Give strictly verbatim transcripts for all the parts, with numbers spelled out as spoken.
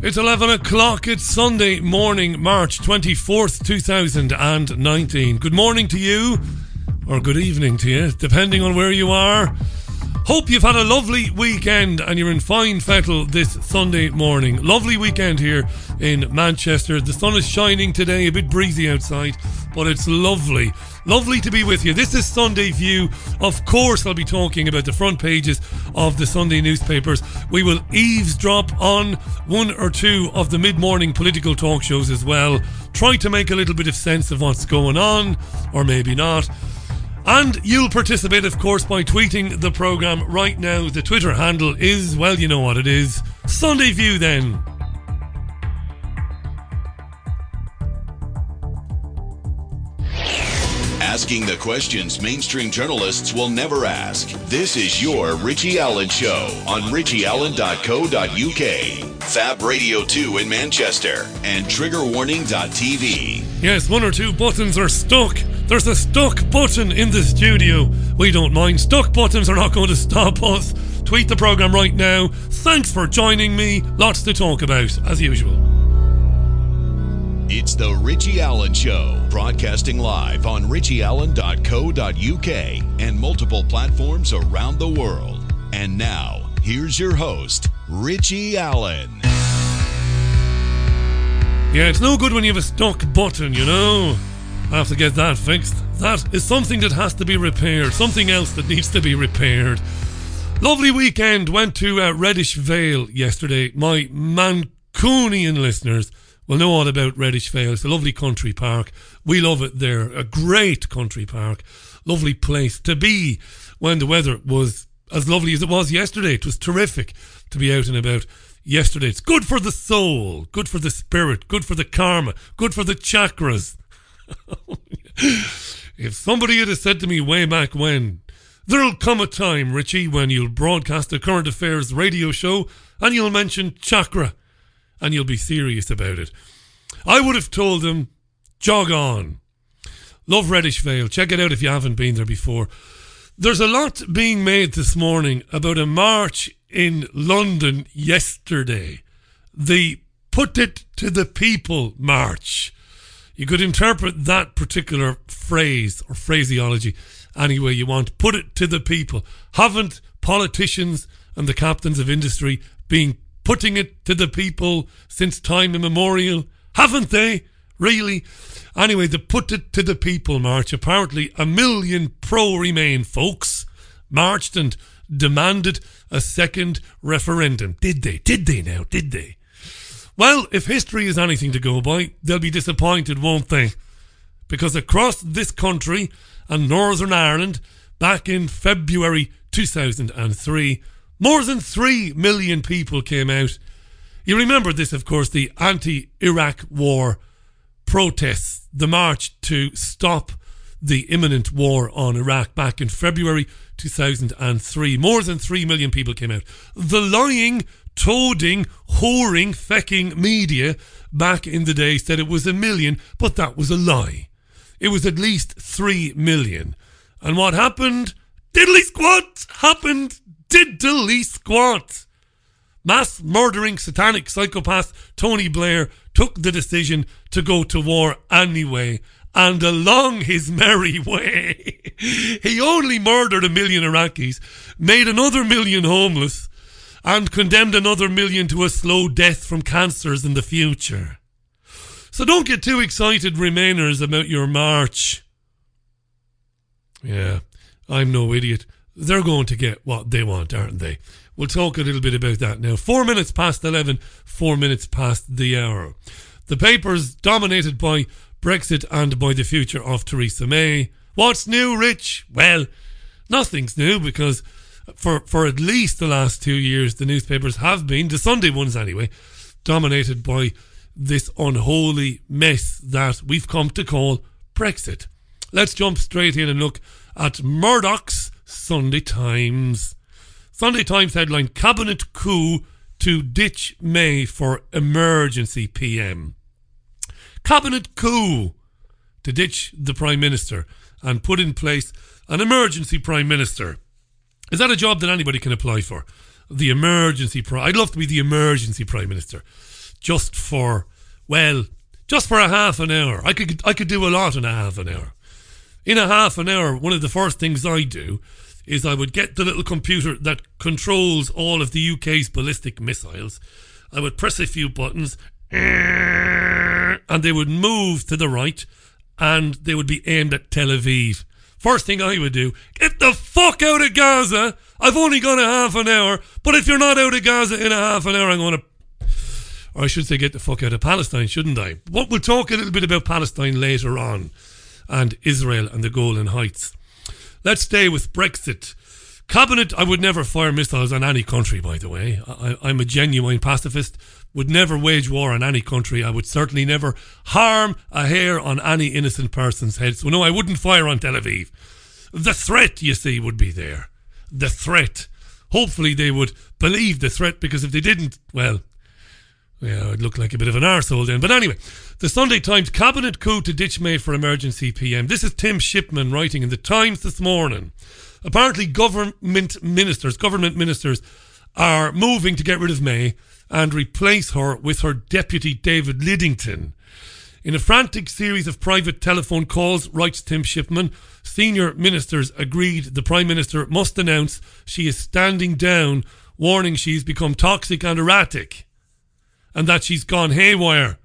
It's eleven o'clock. It's Sunday morning, March twenty-fourth, two thousand nineteen. Good morning to you, or good evening to you, depending on where you are. Hope you've had a lovely weekend and you're in fine fettle this Sunday morning. Lovely weekend here in Manchester. The sun is shining today, a bit breezy outside, but it's lovely. Lovely to be with you. This is Sunday View. Of course, I'll be talking about the front pages of the Sunday newspapers. We will eavesdrop on one or two of the mid-morning political talk shows as well. Try to make a little bit of sense of what's going on, or maybe not. And you'll participate, of course, by tweeting the programme right now. The Twitter handle is, well, you know what it is. Sunday View, then. Asking the questions mainstream journalists will never ask. This is your Richie Allen Show on richie allen dot co dot uk, Fab Radio two in Manchester, and trigger warning dot t v. Yes, one or two buttons are stuck. There's a stuck button in the studio. We don't mind. Stuck buttons are not going to stop us. Tweet the programme right now. Thanks for joining me. Lots to talk about, as usual. It's the Richie Allen Show, broadcasting live on richie allen dot co dot uk and multiple platforms around the world. And now, here's your host, Richie Allen. Yeah, it's no good when you have a stuck button, you know. I have to get that fixed. That is something that has to be repaired. Something else that needs to be repaired. Lovely weekend. Went to uh, Reddish Vale yesterday. My Mancunian listeners will know all about Reddish Vale. It's a lovely country park. We love it there. A great country park. Lovely place to be when the weather was as lovely as it was yesterday. It was terrific to be out and about yesterday. It's good for the soul, good for the spirit, good for the karma, good for the chakras. If somebody had said to me way back when, there'll come a time, Richie, when you'll broadcast a current affairs radio show and you'll mention chakra and you'll be serious about it, I would have told them, jog on. Love Reddish Vale. Check it out if you haven't been there before. There's a lot being made this morning about a march in London yesterday. The Put It to the People march. You could interpret that particular phrase or phraseology any way you want. Put it to the people. Haven't politicians and the captains of industry been putting it to the people since time immemorial? Haven't they? Really? Anyway, the Put It to the People march. Apparently a million pro-Remain folks marched and demanded a second referendum. Did they? Did they now? Did they? Well, if history is anything to go by, they'll be disappointed, won't they? Because across this country and Northern Ireland, back in February two thousand three, more than three million people came out. You remember this, of course, the anti-Iraq war protests, the march to stop the imminent war on Iraq back in February two thousand three. More than three million people came out. The lying, toading, whoring, fecking media back in the day said it was a million, but that was a lie. It was at least three million. And what happened? Diddly squat happened. Diddly squat. Mass murdering satanic psychopath Tony Blair took the decision to go to war anyway, and along his merry way, he only murdered a million Iraqis, made another million homeless, and condemned another million to a slow death from cancers in the future. So don't get too excited, Remainers, about your march. Yeah, I'm no idiot. They're going to get what they want, aren't they? We'll talk a little bit about that now. Four minutes past eleven, four minutes past the hour. The papers dominated by Brexit and by the future of Theresa May. What's new, Rich? Well, nothing's new, because for, for at least the last two years, the newspapers have been, the Sunday ones anyway, dominated by this unholy mess that we've come to call Brexit. Let's jump straight in and look at Murdoch's Sunday Times. Sunday Times headline, Cabinet coup to ditch May for emergency P M. Cabinet coup to ditch the Prime Minister and put in place an emergency Prime Minister. Is that a job that anybody can apply for? the emergency prime. I'd love to be the emergency prime minister, just for well, just for a half an hour. I could I could do a lot in a half an hour. In a half an hour, one of the first things I do is I would get the little computer that controls all of the U K's ballistic missiles. I would press a few buttons, and they would move to the right, and they would be aimed at Tel Aviv. First thing I would do, get the fuck out of Gaza. I've only got a half an hour, but if you're not out of Gaza in a half an hour, I'm going to... Or I should say get the fuck out of Palestine, shouldn't I? But we'll talk a little bit about Palestine later on, and Israel and the Golan Heights. Let's stay with Brexit. Cabinet, I would never fire missiles on any country, by the way. I, I'm a genuine pacifist, would never wage war on any country. I would certainly never harm a hair on any innocent person's head. So no, I wouldn't fire on Tel Aviv. The threat, you see, would be there. The threat. Hopefully they would believe the threat, because if they didn't, well, yeah, I'd look like a bit of an arsehole then. But anyway, the Sunday Times, cabinet coup to ditch May for emergency P M. This is Tim Shipman writing in the Times this morning. Apparently government ministers, government ministers are moving to get rid of May and replace her with her deputy David Lidington. In a frantic series of private telephone calls, writes Tim Shipman, senior ministers agreed the Prime Minister must announce she is standing down, warning she's become toxic and erratic, and that she's gone haywire.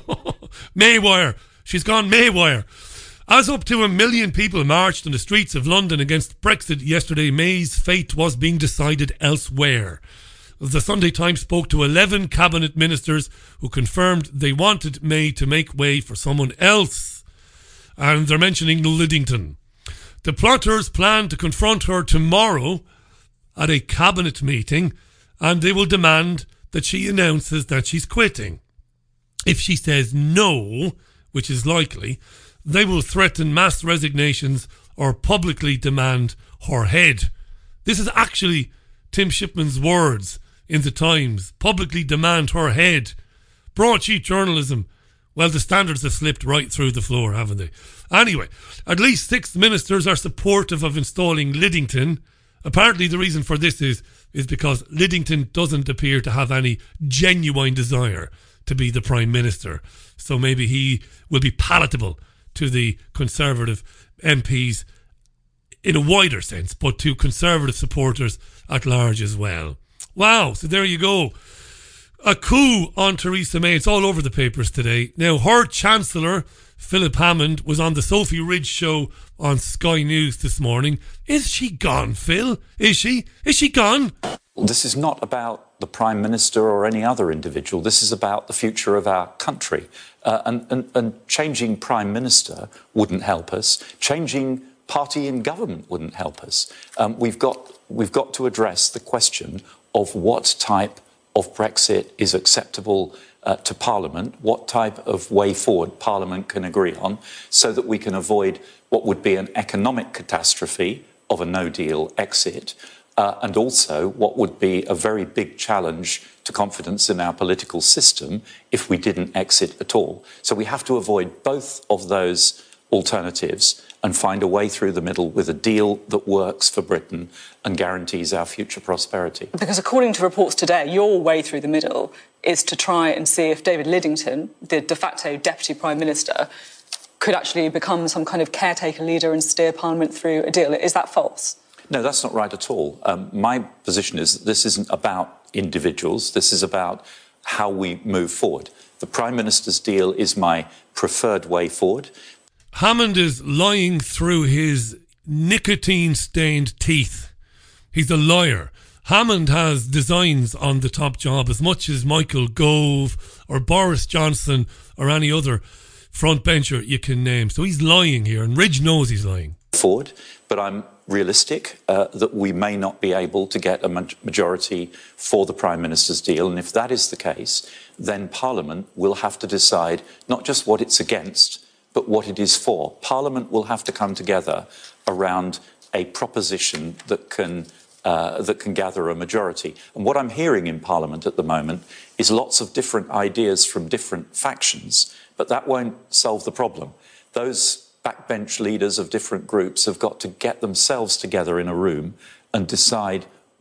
Maywire. She's gone Maywire. As up to a million people marched on the streets of London against Brexit yesterday, May's fate was being decided elsewhere. The Sunday Times spoke to eleven cabinet ministers who confirmed they wanted May to make way for someone else. And they're mentioning Lidington. The plotters plan to confront her tomorrow at a cabinet meeting, and they will demand that she announces that she's quitting. If she says no, which is likely, they will threaten mass resignations or publicly demand her head. This is actually Tim Shipman's words in the Times. Publicly demand her head. Broadsheet journalism. Well, the standards have slipped right through the floor, haven't they? Anyway, at least six ministers are supportive of installing Lidington. Apparently the reason for this is, is because Lidington doesn't appear to have any genuine desire to be the Prime Minister. So maybe he will be palatable to the Conservative M Ps in a wider sense, but to Conservative supporters at large as well. Wow, so there you go. A coup on Theresa May. It's all over the papers today. Now, her Chancellor, Philip Hammond, was on the Sophie Ridge show on Sky News this morning. Is she gone, Phil? Is she? Is she gone? This is not about the Prime Minister or any other individual. This is about the future of our country. Uh, and, and, and changing Prime Minister wouldn't help us. Changing party in government wouldn't help us. Um, we've got, we've got to address the question of what type of Brexit is acceptable uh, to Parliament, what type of way forward Parliament can agree on, so that we can avoid what would be an economic catastrophe of a no-deal exit, uh, and also what would be a very big challenge to confidence in our political system if we didn't exit at all. So we have to avoid both of those alternatives and find a way through the middle with a deal that works for Britain and guarantees our future prosperity. Because according to reports today, your way through the middle is to try and see if David Lidington, the de facto Deputy Prime Minister, could actually become some kind of caretaker leader and steer Parliament through a deal. Is that false? No, that's not right at all. Um, my position is that this isn't about individuals. This is about how we move forward. The Prime Minister's deal is my preferred way forward. Hammond is lying through his nicotine-stained teeth. He's a liar. Hammond has designs on the top job as much as Michael Gove or Boris Johnson or any other frontbencher you can name. So he's lying here, and Ridge knows he's lying. Forward, but I'm realistic uh, that we may not be able to get a majority for the Prime Minister's deal. And if that is the case, then Parliament will have to decide not just what it's against, but what it is for. Parliament will have to come together around a proposition that can uh, that can gather a majority. And what I'm hearing in Parliament at the moment is lots of different ideas from different factions, but that won't solve the problem. Those backbench leaders of different groups have got to get themselves together in a room and decide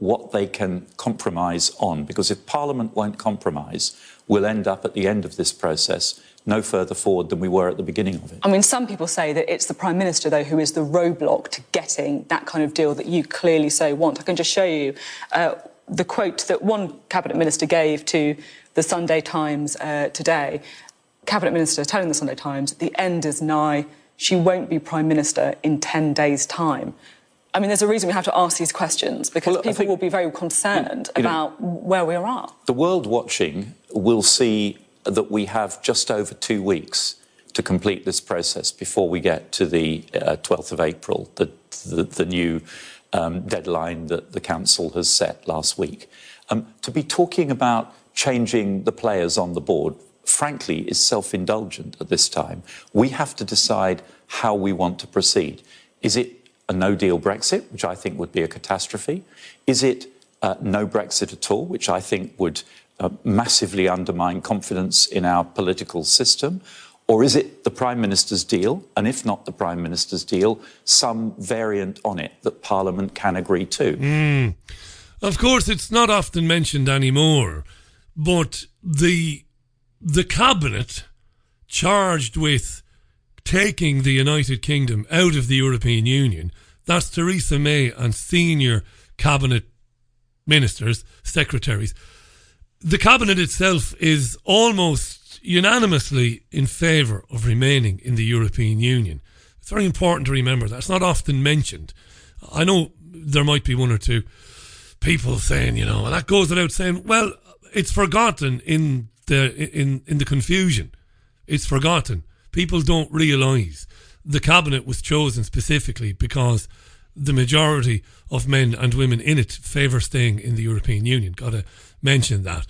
what they can compromise on, because if Parliament won't compromise, we'll end up at the end of this process no further forward than we were at the beginning of it. I mean, some people say that it's the Prime Minister, though, who is the roadblock to getting that kind of deal that you clearly so want. I can just show you uh, the quote that one Cabinet Minister gave to the Sunday Times uh, today. Cabinet Minister telling the Sunday Times, the end is nigh, she won't be Prime Minister in ten days' time. I mean, there's a reason we have to ask these questions, because well, people think, will be very concerned you know, about where we are at. The world watching will see that we have just over two weeks to complete this process before we get to the uh, twelfth of April, the, the, the new um, deadline that the Council has set last week. Um, to be talking about changing the players on the board, frankly, is self-indulgent at this time. We have to decide how we want to proceed. Is it a no-deal Brexit, which I think would be a catastrophe? Is it uh, no Brexit at all, which I think would uh, massively undermine confidence in our political system? Or is it the Prime Minister's deal, and if not the Prime Minister's deal, some variant on it that Parliament can agree to? Mm. Of course, it's not often mentioned anymore, but the the Cabinet charged with taking the United Kingdom out of the European Union, that's Theresa May and senior Cabinet ministers, secretaries. The Cabinet itself is almost unanimously in favour of remaining in the European Union. It's very important to remember that. It's not often mentioned. I know there might be one or two people saying, you know, and that goes without saying, well, it's forgotten in the in, in the confusion. It's forgotten. People don't realise the Cabinet was chosen specifically because the majority of men and women in it favour staying in the European Union. Got to mention that.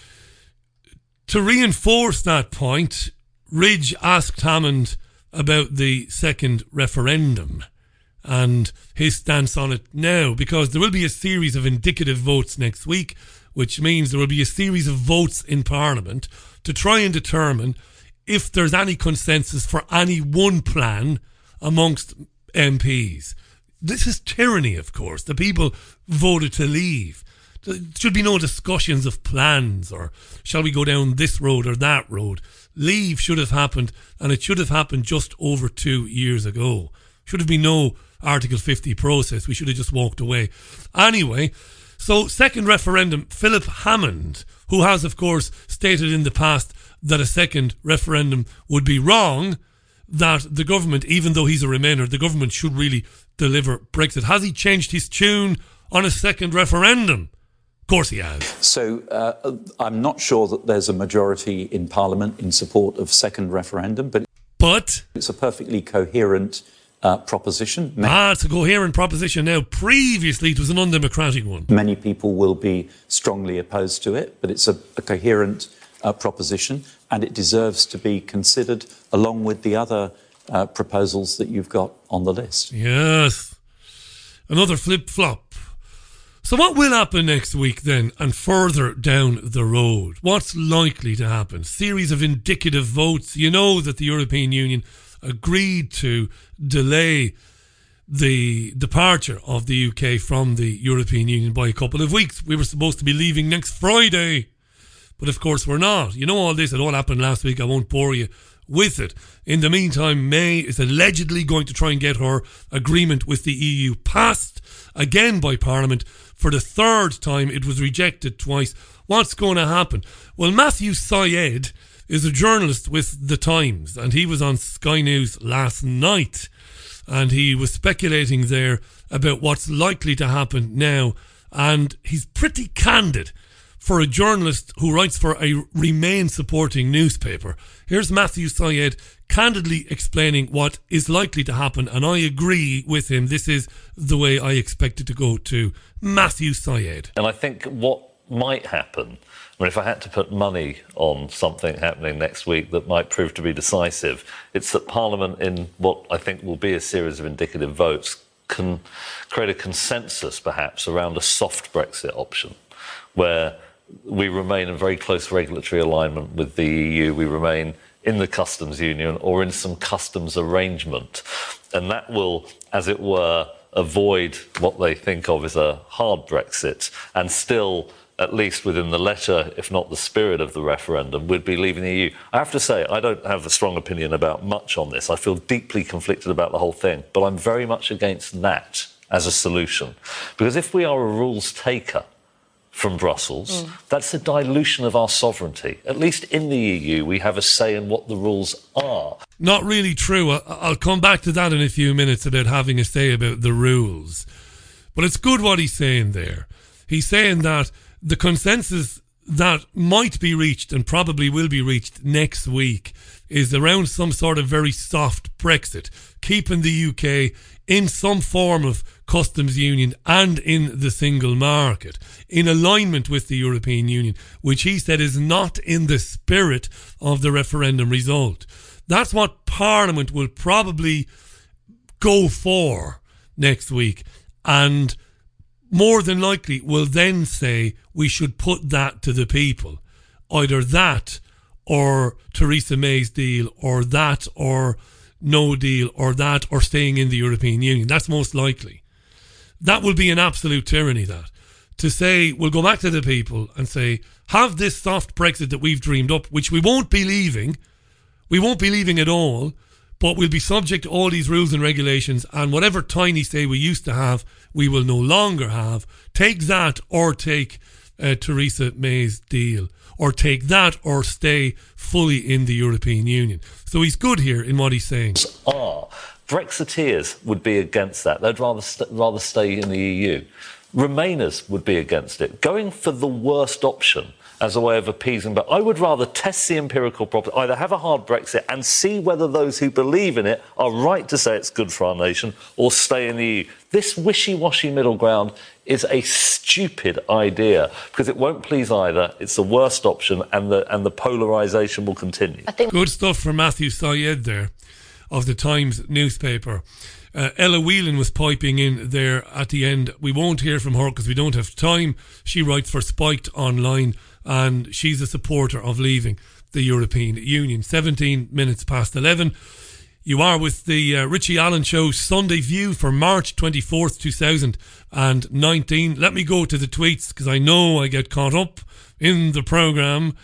To reinforce that point, Ridge asked Hammond about the second referendum and his stance on it now, because there will be a series of indicative votes next week, which means there will be a series of votes in Parliament to try and determine if there's any consensus for any one plan amongst M Ps. This is tyranny, of course. The people voted to leave. There should be no discussions of plans or shall we go down this road or that road. Leave should have happened, and it should have happened just over two years ago. Should have been no Article fifty process. We should have just walked away. Anyway, so second referendum, Philip Hammond, who has, of course, stated in the past that a second referendum would be wrong, that the government, even though he's a Remainer, the government should really deliver Brexit. Has he changed his tune on a second referendum? Of course he has. So uh, I'm not sure that there's a majority in Parliament in support of second referendum, but, but it's a perfectly coherent uh, proposition. Ah, it's a coherent proposition now. Previously, it was an undemocratic one. Many people will be strongly opposed to it, but it's a, a coherent uh, proposition, and it deserves to be considered along with the other uh, proposals that you've got on the list. Yes. Another flip-flop. So what will happen next week then, and further down the road? What's likely to happen? Series of indicative votes. You know that the European Union agreed to delay the departure of the U K from the European Union by a couple of weeks. We were supposed to be leaving next Friday, but of course we're not. You know all this, it all happened last week. I won't bore you with it. In the meantime, May is allegedly going to try and get her agreement with the E U passed again by Parliament. For the third time, it was rejected twice. What's going to happen? Well, Matthew Syed is a journalist with The Times, and he was on Sky News last night, and he was speculating there about what's likely to happen now, and he's pretty candid for a journalist who writes for a Remain supporting newspaper. Here's Matthew Syed candidly explaining what is likely to happen, and I agree with him. This is the way I expect it to go too. Matthew Syed. And I think what might happen, I mean, if I had to put money on something happening next week that might prove to be decisive, it's that Parliament, in what I think will be a series of indicative votes, can create a consensus perhaps around a soft Brexit option, where we remain in very close regulatory alignment with the E U, we remain in the customs union or in some customs arrangement. And that will, as it were, avoid what they think of as a hard Brexit and still, at least within the letter, if not the spirit of the referendum, would be leaving the E U. I have to say, I don't have a strong opinion about much on this. I feel deeply conflicted about the whole thing, but I'm very much against that as a solution. Because if we are a rules taker from Brussels, mm. that's a dilution of our sovereignty. At least in the E U, we have a say in what the rules are. Not really true. I'll come back to that in a few minutes about having a say about the rules. But it's good what he's saying there. He's saying that the consensus that might be reached and probably will be reached next week is around some sort of very soft Brexit, keeping the U K in some form of customs union and in the single market, in alignment with the European Union, which he said is not in the spirit of the referendum result. That's what Parliament will probably go for next week, and more than likely will then say we should put that to the people. Either that or Theresa May's deal, or that or no deal, or that or staying in the European Union. That's most likely. That will be an absolute tyranny, that. To say, we'll go back to the people and say, have this soft Brexit that we've dreamed up, which we won't be leaving. We won't be leaving at all, but we'll be subject to all these rules and regulations, and whatever tiny say we used to have, we will no longer have. Take that or take uh, Theresa May's deal, or take that or stay fully in the European Union. So he's good here in what he's saying. Are. Brexiteers would be against that. They'd rather st- rather stay in the E U. Remainers would be against it. Going for the worst option as a way of appeasing, but I would rather test the empirical problem, either have a hard Brexit and see whether those who believe in it are right to say it's good for our nation, or stay in the E U. This wishy-washy middle ground is a stupid idea because it won't please either. It's the worst option, and the and the polarisation will continue. I think good stuff from Matthew Syed there of the Times newspaper. Uh, Ella Whelan was piping in there at the end. We won't hear from her because we don't have time. She writes for Spiked Online, and she's a supporter of leaving the European Union. seventeen minutes past eleven. You are with the uh, Richie Allen Show Sunday View for March twenty-fourth, twenty nineteen. Let me go to the tweets because I know I get caught up in the programme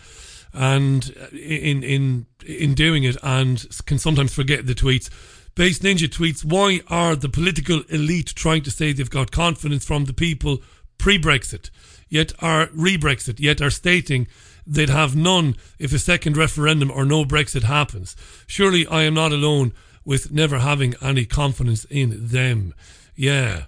and in in in doing it, and can sometimes forget the tweets. Base Ninja tweets, why are the political elite trying to say they've got confidence from the people pre-Brexit, yet are re-Brexit, yet are stating they'd have none if a second referendum or no Brexit happens? Surely I am not alone with never having any confidence in them. Yeah.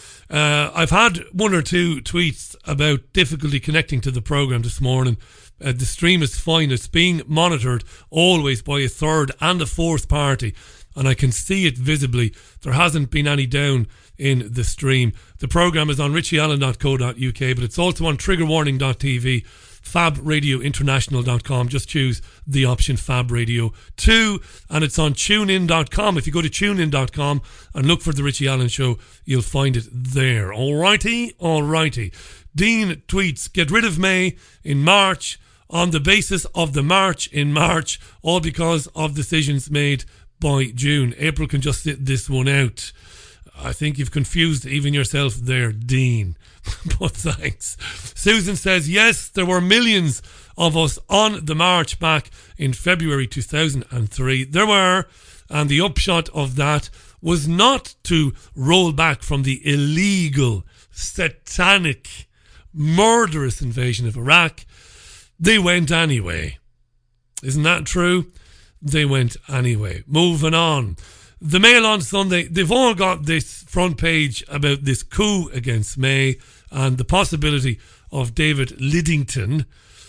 Uh, I've had one or two tweets about difficulty connecting to the programme this morning. Uh, the stream is fine. It's being monitored always by a third and a fourth party, and I can see it visibly. There hasn't been any down in the stream. The programme is on richie allen dot co dot uk, but it's also on trigger warning dot t v, fab radio international dot com. Just choose the option Fab Radio two, and it's on tune in dot com. If you go to tune in dot com and look for The Richie Allen Show, you'll find it there. Alrighty, alrighty. Dean tweets, get rid of May in March on the basis of the march in March, all because of decisions made by June. April can just sit this one out. I think you've confused even yourself there, Dean. But thanks. Susan says, yes, there were millions of us on the march back in February two thousand three. There were, and the upshot of that was not to roll back from the illegal, satanic, murderous invasion of Iraq. They went anyway. Isn't that true? They went anyway. Moving on. The Mail on Sunday, they've all got this front page about this coup against May and the possibility of David Lidington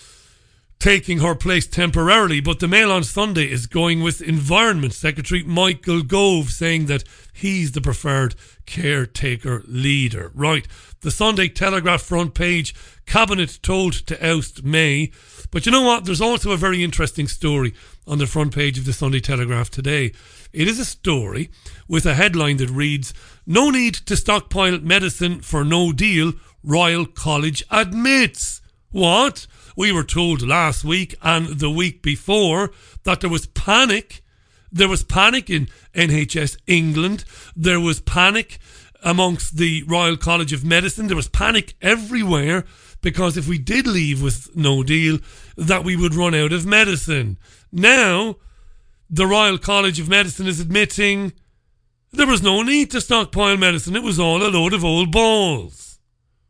taking her place temporarily. But the Mail on Sunday is going with Environment Secretary Michael Gove, saying that he's the preferred caretaker leader. Right. The Sunday Telegraph front page, Cabinet told to oust May. But you know what? There's also a very interesting story on the front page of the Sunday Telegraph today. It is a story with a headline that reads, no need to stockpile medicine for no deal, Royal College admits. What? We were told last week and the week before that there was panic. There was panic in N H S England. There was panic amongst the Royal College of Medicine. There was panic everywhere because if we did leave with no deal, that we would run out of medicine. Now, the Royal College of Medicine is admitting there was no need to stockpile medicine. It was all a load of old balls.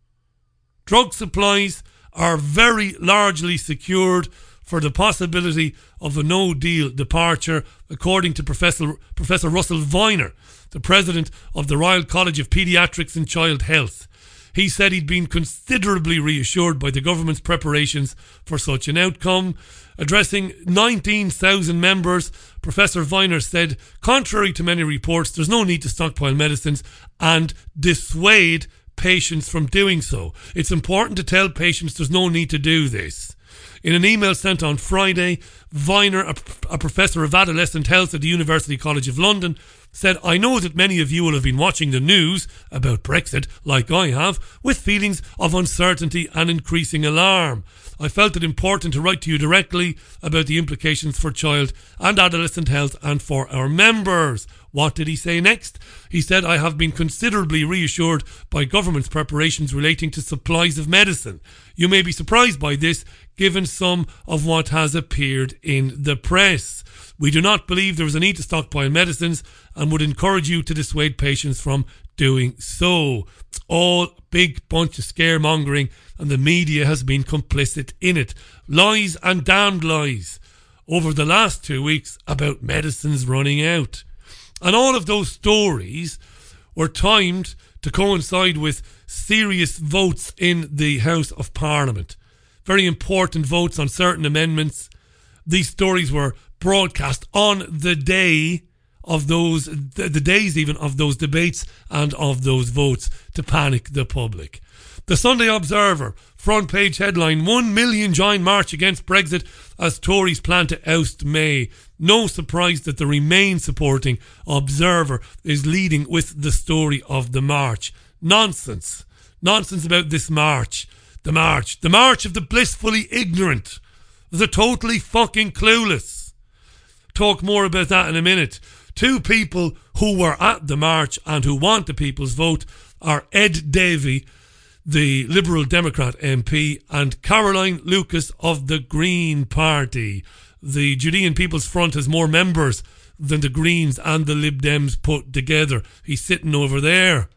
Drug supplies are very largely secured for the possibility of a no-deal departure, according to Professor Professor Russell Viner, the president of the Royal College of Paediatrics and Child Health. He said he'd been considerably reassured by the government's preparations for such an outcome. Addressing nineteen thousand members, Professor Viner said, contrary to many reports, there's no need to stockpile medicines and dissuade patients from doing so. It's important to tell patients there's no need to do this. In an email sent on Friday, Viner, a, a professor of adolescent health at the University College of London, said, I know that many of you will have been watching the news about Brexit, like I have, with feelings of uncertainty and increasing alarm. I felt it important to write to you directly about the implications for child and adolescent health and for our members. What did he say next? He said, I have been considerably reassured by government's preparations relating to supplies of medicine. You may be surprised by this, given some of what has appeared in the press. We do not believe there is a need to stockpile medicines and would encourage you to dissuade patients from doing so. It's all big bunch of scaremongering, and the media has been complicit in it. Lies and damned lies over the last two weeks about medicines running out. And all of those stories were timed to coincide with serious votes in the House of Parliament. Very important votes on certain amendments. These stories were broadcast on the day of those, the, the days even of those debates and of those votes to panic the public. The Sunday Observer, front page headline, one million join march against Brexit as Tories plan to oust May. No surprise that the Remain supporting Observer is leading with the story of the march. Nonsense. Nonsense about this march. The march. The march of the blissfully ignorant. The totally fucking clueless. Talk more about that in a minute. Two people who were at the march and who want the people's vote are Ed Davey, the Liberal Democrat M P, and Caroline Lucas of the Green Party. The Judean People's Front has more members than the Greens and the Lib Dems put together. He's sitting over there.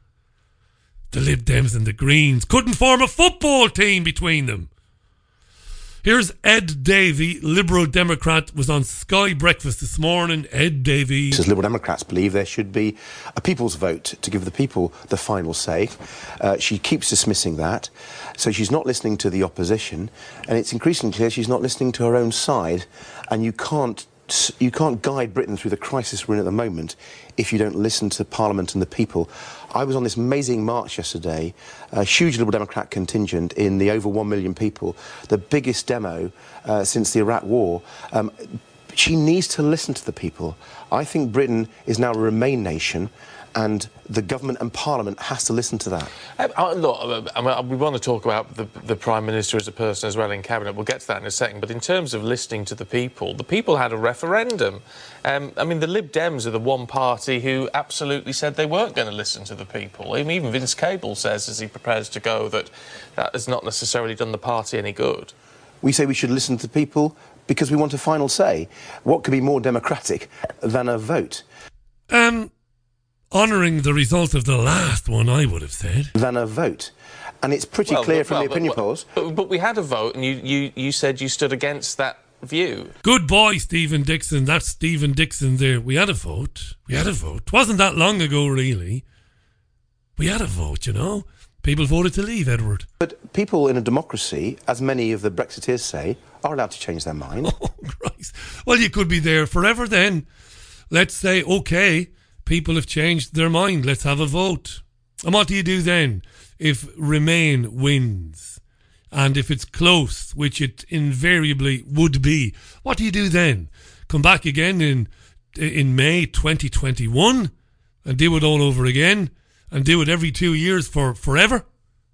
The Lib Dems and the Greens couldn't form a football team between them. Here's Ed Davey, Liberal Democrat, was on Sky Breakfast this morning. Ed Davey. As Liberal Democrats believe there should be a people's vote to give the people the final say. Uh, she keeps dismissing that. So she's not listening to the opposition. And it's increasingly clear she's not listening to her own side. And you can't You can't guide Britain through the crisis we're in at the moment if you don't listen to Parliament and the people. I was on this amazing march yesterday, a huge Liberal Democrat contingent in the over one million people, the biggest demo uh, since the Iraq War. Um, she needs to listen to the people. I think Britain is now a Remain nation, and the government and Parliament has to listen to that. Uh, look, I mean, we want to talk about the, the Prime Minister as a person as well in Cabinet. We'll get to that in a second. But in terms of listening to the people, the people had a referendum. Um, I mean, the Lib Dems are the one party who absolutely said they weren't going to listen to the people. I mean, even Vince Cable says, as he prepares to go, that that has not necessarily done the party any good. We say we should listen to people because we want a final say. What could be more democratic than a vote? Um... Honouring the result of the last one, I would have said. Than a vote. And it's pretty well, clear but, from well, the opinion but, polls. But, but we had a vote, and you, you, you said you stood against that view. Good boy, Stephen Dixon. That's Stephen Dixon there. We had a vote. We had a vote. It wasn't that long ago, really. We had a vote, you know. People voted to leave, Edward. But people in a democracy, as many of the Brexiteers say, are allowed to change their mind. Oh, Christ. Well, you could be there forever then. Let's say, OK, people have changed their mind. Let's have a vote. And what do you do then if Remain wins? And if it's close, which it invariably would be, what do you do then? Come back again in in May twenty twenty-one and do it all over again and do it every two years for forever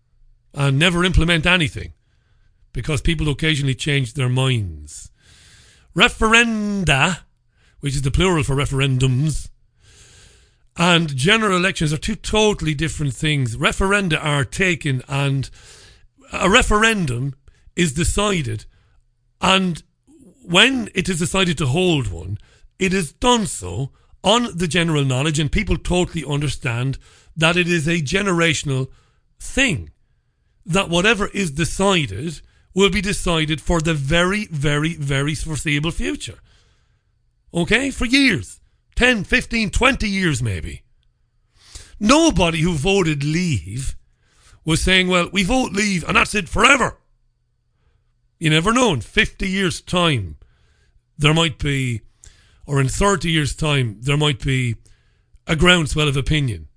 and never implement anything because people occasionally change their minds. Referenda, which is the plural for referendums, and general elections are two totally different things. Referenda are taken, and a referendum is decided, and when it is decided to hold one, it is done so on the general knowledge, and people totally understand that it is a generational thing. That whatever is decided will be decided for the very, very, very foreseeable future. Okay? For years. ten, fifteen, twenty years maybe. Nobody who voted Leave was saying, well, we vote Leave and that's it forever. You never know. In fifty years' time, there might be, or in thirty years' time, there might be a groundswell of opinion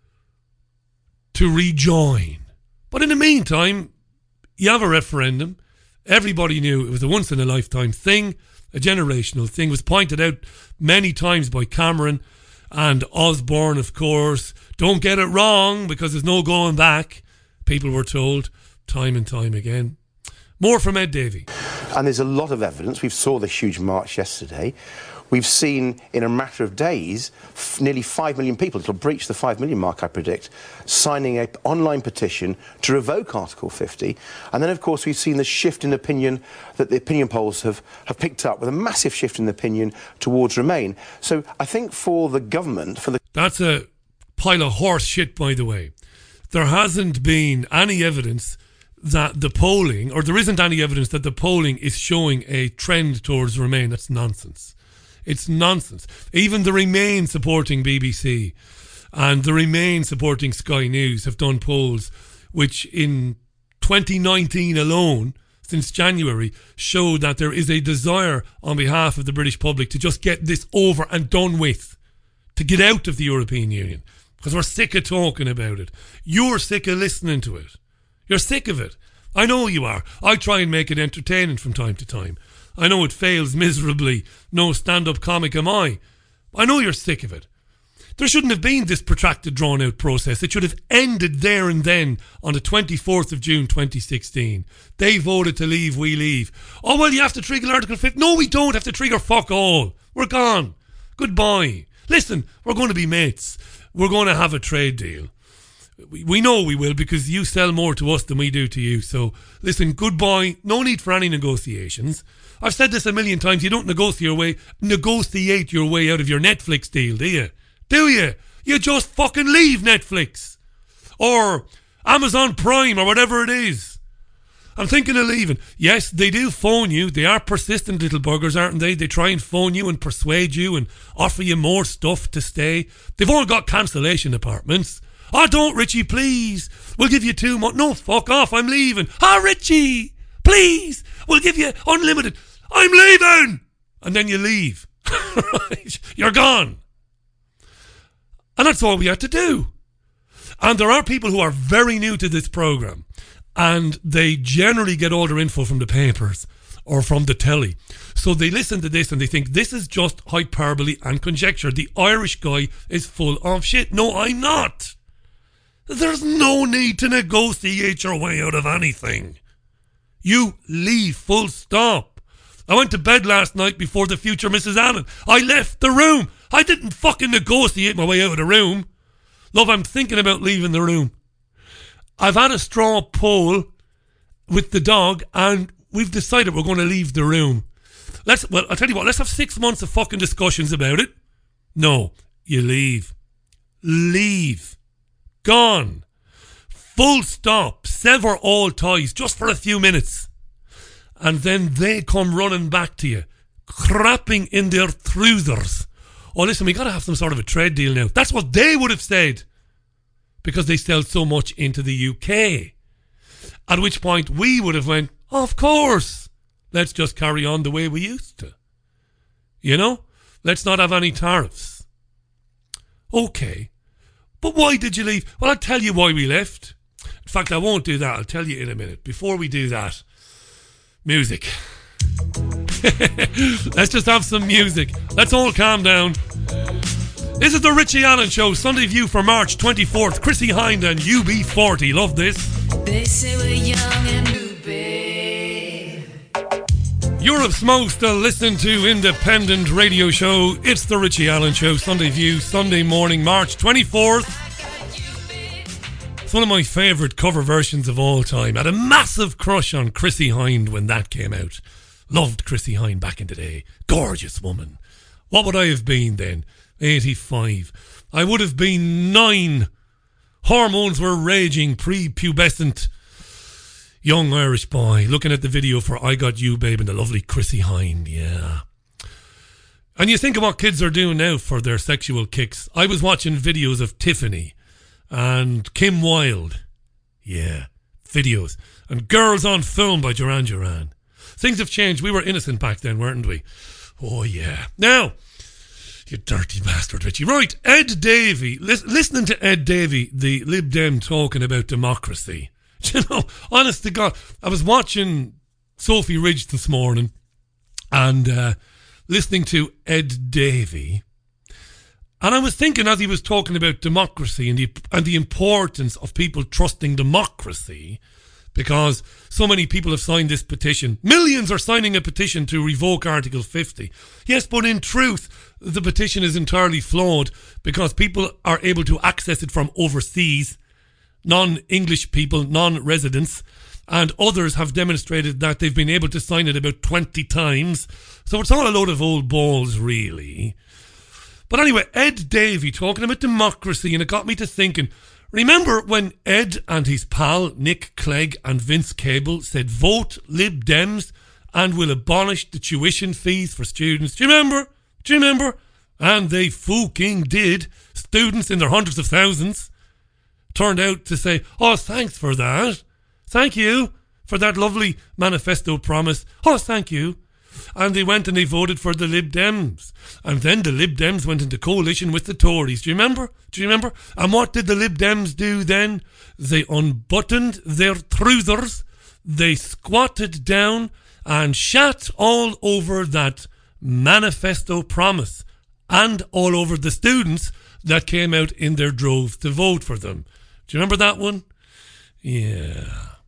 to rejoin. But in the meantime, you have a referendum. Everybody knew it was a once-in-a-lifetime thing, a generational thing. It was pointed out many times by Cameron and Osborne, of course. Don't get it wrong, because there's no going back, people were told time and time again. More from Ed Davey. And there's a lot of evidence. We saw the huge march yesterday. We've seen, in a matter of days, f- nearly five million people, it'll breach the five million mark, I predict, signing an online petition to revoke Article fifty. And then, of course, we've seen the shift in opinion that the opinion polls have, have picked up, with a massive shift in opinion towards Remain. So I think for the government, for the... That's a pile of horse shit, by the way. There hasn't been any evidence that the polling, or there isn't any evidence that the polling is showing a trend towards Remain. That's nonsense. It's nonsense. Even the Remain supporting B B C and the Remain supporting Sky News have done polls which in twenty nineteen alone, since January, show that there is a desire on behalf of the British public to just get this over and done with, to get out of the European Union, because we're sick of talking about it. You're sick of listening to it. You're sick of it. I know you are. I try and make it entertaining from time to time. I know it fails miserably. No stand-up comic am I. I know you're sick of it. There shouldn't have been this protracted, drawn-out process. It should have ended there and then on the twenty-fourth of June twenty sixteen. They voted to leave, we leave. Oh, well, you have to trigger Article fifty. No, we don't have to trigger fuck all. We're gone. Goodbye. Listen, we're going to be mates. We're going to have a trade deal. We know we will, because you sell more to us than we do to you. So, listen, goodbye. No need for any negotiations. I've said this a million times. You don't negotiate your way, negotiate your way out of your Netflix deal, do you? Do you? You just fucking leave Netflix. Or Amazon Prime, or whatever it is. I'm thinking of leaving. Yes, they do phone you. They are persistent little buggers, aren't they? They try and phone you and persuade you and offer you more stuff to stay. They've all got cancellation departments. Oh, don't, Richie, please. We'll give you two months. No, fuck off. I'm leaving. Ah, oh, Richie, please. We'll give you unlimited. I'm leaving. And then you leave. Right? You're gone. And that's all we had to do. And there are people who are very new to this programme, and they generally get all their info from the papers or from the telly. So they listen to this and they think this is just hyperbole and conjecture. The Irish guy is full of shit. No, I'm not. There's no need to negotiate your way out of anything. You leave, full stop. I went to bed last night before the future Missus Allen. I left the room. I didn't fucking negotiate my way out of the room. Love, I'm thinking about leaving the room. I've had a straw poll with the dog, and we've decided we're going to leave the room. Let's, well, I'll tell you what, let's have six months of fucking discussions about it. No, you leave. Leave. Gone. Full stop. Sever all ties just for a few minutes. And then they come running back to you, crapping in their trousers. Oh, listen, we got to have some sort of a trade deal now. That's what they would have said, because they sell so much into the U K. At which point we would have went, of course, let's just carry on the way we used to. You know? Let's not have any tariffs. Okay. But why did you leave? Well, I'll tell you why we left. In fact, I won't do that. I'll tell you in a minute. Before we do that, music. Let's just have some music. Let's all calm down. This is the Richie Allen Show, Sunday View for March twenty-fourth. Chrissy Hind and U B forty. Love this. They say we're young and new, babe. Europe's most still listened to independent radio show. It's the Richie Allen Show, Sunday View, Sunday morning, March twenty-fourth. It's one of my favourite cover versions of all time. I had a massive crush on Chrissie Hynde when that came out. Loved Chrissie Hynde back in the day. Gorgeous woman. What would I have been then? eighty-five. I would have been nine. Hormones were raging, pre-pubescent. Young Irish boy looking at the video for I Got You Babe and the lovely Chrissie Hynde, yeah. And you think of what kids are doing now for their sexual kicks. I was watching videos of Tiffany and Kim Wilde, yeah, videos. And Girls on Film by Duran Duran. Things have changed. We were innocent back then, weren't we? Oh, yeah. Now, you dirty bastard, Richie. Right, Ed Davey. Lis- listening to Ed Davey, the Lib Dem talking about democracy. You know, honest to God, I was watching Sophie Ridge this morning and uh, listening to Ed Davey, and I was thinking as he was talking about democracy and the and the importance of people trusting democracy, because so many people have signed this petition. Millions are signing a petition to revoke Article fifty. Yes, but in truth, the petition is entirely flawed because people are able to access it from overseas. Non-English people, non-residents, and others have demonstrated that they've been able to sign it about twenty times. So it's all a load of old balls, really. But anyway, Ed Davey talking about democracy, and it got me to thinking, remember when Ed and his pal Nick Clegg and Vince Cable said vote Lib Dems and we'll abolish the tuition fees for students? Do you remember? Do you remember? And they fucking did. Students in their hundreds of thousands turned out to say, oh, thanks for that. Thank you for that lovely manifesto promise. Oh, thank you. And they went and they voted for the Lib Dems. And then the Lib Dems went into coalition with the Tories. Do you remember? Do you remember? And what did the Lib Dems do then? They unbuttoned their trousers. They squatted down and shat all over that manifesto promise and all over the students that came out in their droves to vote for them. Do you remember that one? Yeah.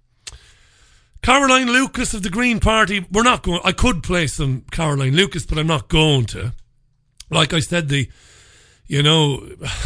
Caroline Lucas of the Green Party. We're not going... I could play some Caroline Lucas, but I'm not going to. Like I said, the... You know...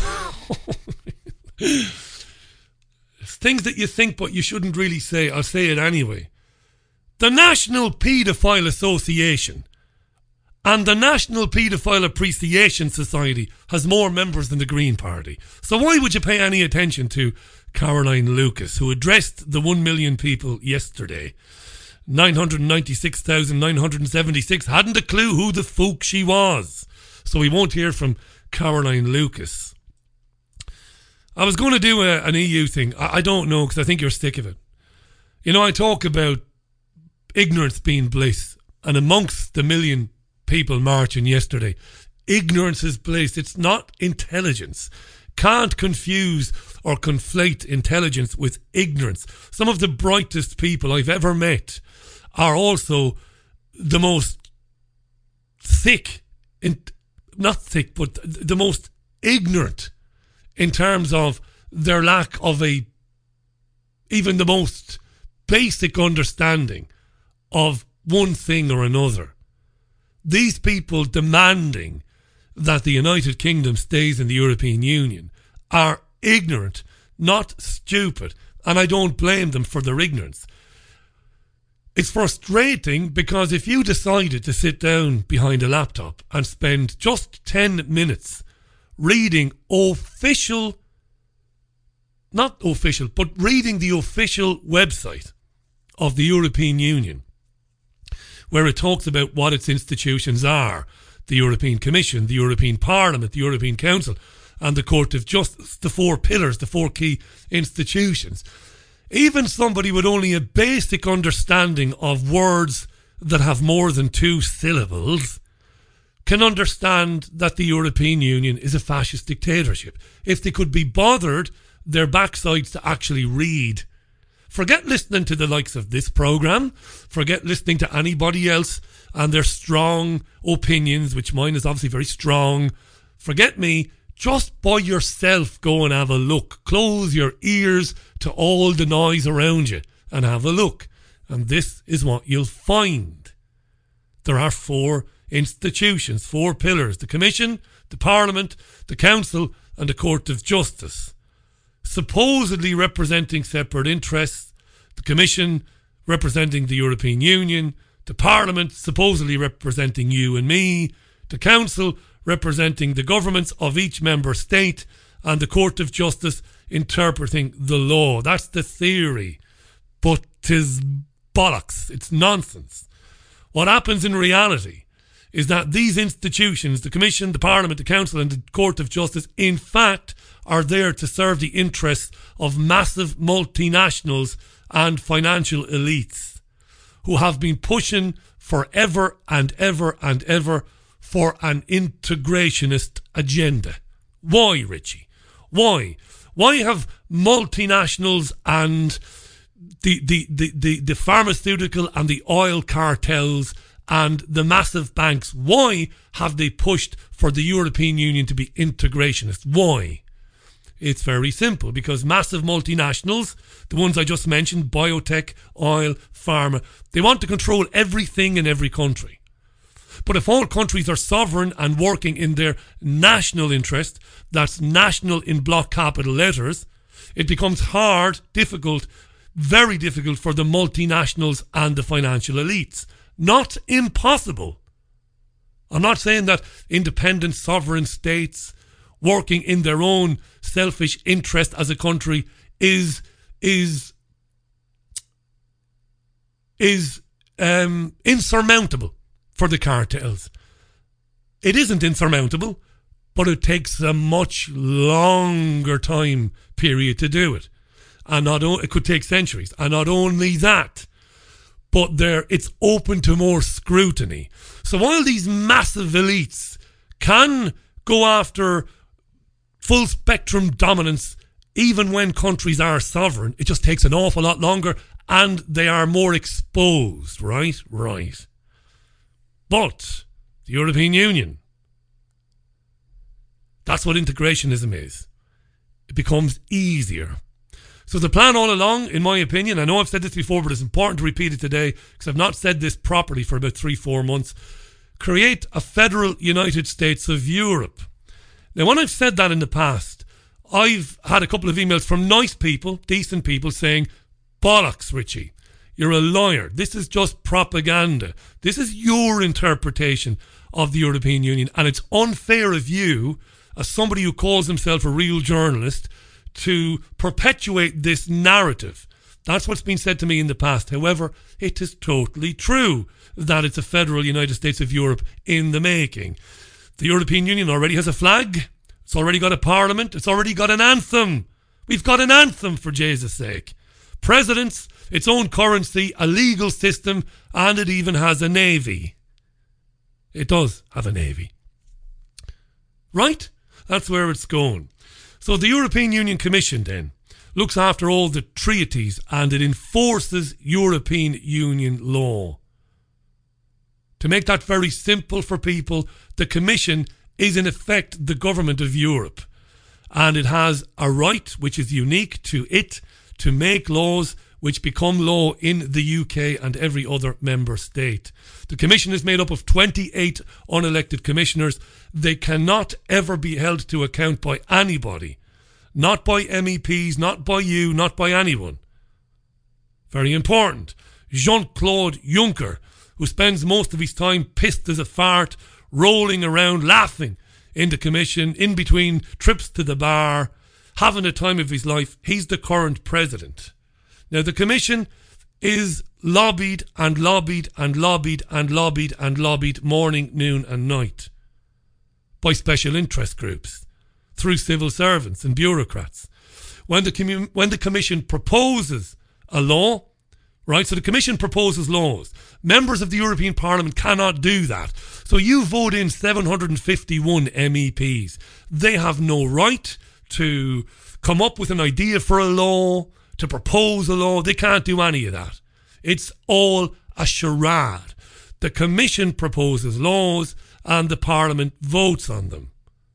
things that you think but you shouldn't really say. I'll say it anyway. The National Paedophile Association and the National Paedophile Appreciation Society has more members than the Green Party. So why would you pay any attention to Caroline Lucas, who addressed the one million people yesterday? nine hundred ninety-six thousand nine hundred seventy-six hadn't a clue who the folk she was. So we won't hear from Caroline Lucas. I was going to do a, an E U thing. I, I don't know, because I think you're sick of it. You know, I talk about ignorance being bliss, and amongst the million people marching yesterday, ignorance is bliss. It's not intelligence. Can't confuse or conflate intelligence with ignorance. Some of the brightest people I've ever met are also the most thick, in, not thick, but the most ignorant in terms of their lack of a, even the most basic understanding of one thing or another. These people demanding that the United Kingdom stays in the European Union are ignorant, not stupid, and I don't blame them for their ignorance. It's frustrating because if you decided to sit down behind a laptop and spend just ten minutes reading official, not official, but reading the official website of the European Union, where it talks about what its institutions are, the European Commission, the European Parliament, the European Council, and the Court of Justice, the four pillars, the four key institutions. Even somebody with only a basic understanding of words that have more than two syllables can understand that the European Union is a fascist dictatorship. If they could be bothered, their backsides to actually read. Forget listening to the likes of this programme. Forget listening to anybody else and their strong opinions, which mine is obviously very strong. Forget me. Just by yourself go and have a look. Close your ears to all the noise around you and have a look. And this is what you'll find. there are four institutions, four pillars: the Commission, the Parliament, the Council and the Court of Justice, supposedly representing separate interests. The Commission representing the European Union, the Parliament supposedly representing you and me, the Council representing the governments of each member state, and the Court of Justice interpreting the law. That's the theory. But 'tis bollocks. It's nonsense. What happens in reality is that these institutions, the Commission, the Parliament, the Council and the Court of Justice, in fact are there to serve the interests of massive multinationals and financial elites who have been pushing forever and ever and ever for an integrationist agenda. Why, Richie? Why? Why have multinationals and the, the, the, the, the pharmaceutical and the oil cartels and the massive banks, why have they pushed for the European Union to be integrationist? Why? It's very simple. Because massive multinationals, the ones I just mentioned, biotech, oil, pharma, they want to control everything in every country. But if all countries are sovereign and working in their national interest, that's national in block capital letters, it becomes hard, difficult, very difficult for the multinationals and the financial elites. Not impossible. I'm not saying that independent sovereign states working in their own selfish interest as a country is is is um, insurmountable for the cartels. It isn't insurmountable, but it takes a much longer time period to do it, and not o- it could take centuries. And not only that, but there it's open to more scrutiny. So while these massive elites can go after full spectrum dominance even when countries are sovereign, it just takes an awful lot longer and they are more exposed, right? Right. But the European Union, that's what integrationism is. It becomes easier. So the plan all along, in my opinion, I know I've said this before, but it's important to repeat it today because I've not said this properly for about three, four months. Create a federal United States of Europe. Now, when I've said that in the past, I've had a couple of emails from nice people, decent people, saying, bollocks, Richie, you're a liar. This is just propaganda. This is your interpretation of the European Union, and it's unfair of you, as somebody who calls himself a real journalist, to perpetuate this narrative. That's what's been said to me in the past. However, it is totally true that it's a federal United States of Europe in the making. The European Union already has a flag. It's already got a parliament. It's already got an anthem. We've got an anthem, for Jesus' sake. Presidents, its own currency, a legal system, and it even has a navy. It does have a navy. Right? That's where it's going. So the European Union Commission then looks after all the treaties and it enforces European Union law. To make that very simple for people, the Commission is in effect the government of Europe, and it has a right which is unique to it to make laws which become law in the U K and every other member state. The Commission is made up of twenty-eight unelected commissioners. They cannot ever be held to account by anybody. Not by M E Ps, not by you, not by anyone. Very important. Jean-Claude Juncker, who spends most of his time pissed as a fart, rolling around, laughing in the Commission, in between trips to the bar, having the time of his life. He's the current president. Now, the Commission is lobbied and lobbied and lobbied and lobbied and lobbied morning, noon and night by special interest groups, through civil servants and bureaucrats. When the, commu- when the Commission proposes a law, right, so the Commission proposes laws. Members of the European Parliament cannot do that. So you vote in seven hundred fifty-one M E Ps. They have no right to come up with an idea for a law, to propose a law. They can't do any of that. It's all a charade. The Commission proposes laws and the Parliament votes on them.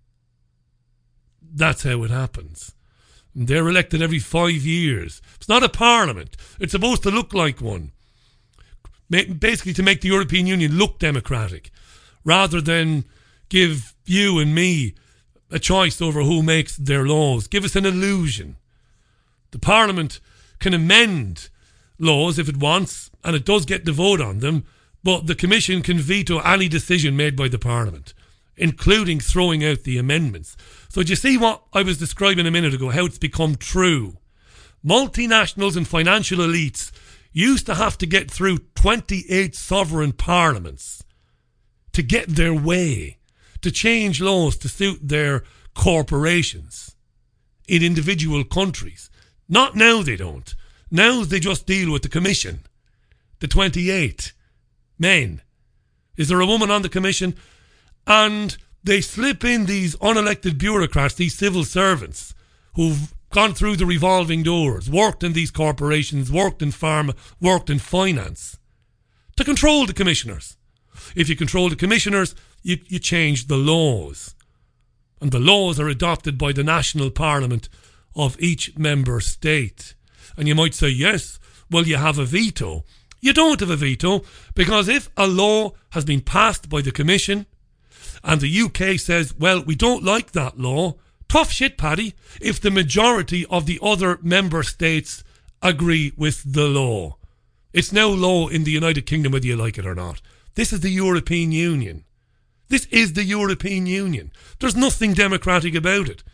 That's how it happens. They're elected every five years. It's not a parliament. It's supposed to look like one. basically to make the European Union look democratic, rather than give you and me a choice over who makes their laws. Give us an illusion. The Parliament can amend laws if it wants, and it does get the vote on them, but the Commission can veto any decision made by the Parliament, including throwing out the amendments. So do you see what I was describing a minute ago, how it's become true? Multinationals and financial elites used to have to get through twenty-eight sovereign parliaments to get their way, to change laws to suit their corporations in individual countries. Not now, they don't. Now they just deal with the Commission. The twenty-eight men. Is there a woman on the Commission? And they slip in these unelected bureaucrats, these civil servants, who've gone through the revolving doors, worked in these corporations, worked in pharma, worked in finance, to control the commissioners. If you control the commissioners, you, you change the laws. And the laws are adopted by the national parliament of each member state. And you might say, yes, well, you have a veto. You don't have a veto, because if a law has been passed by the Commission and the U K says, well, we don't like that law, tough shit, Paddy, if the majority of the other member states agree with the law. It's now law in the United Kingdom whether you like it or not. This is the European Union. This is the European Union. There's nothing democratic about it.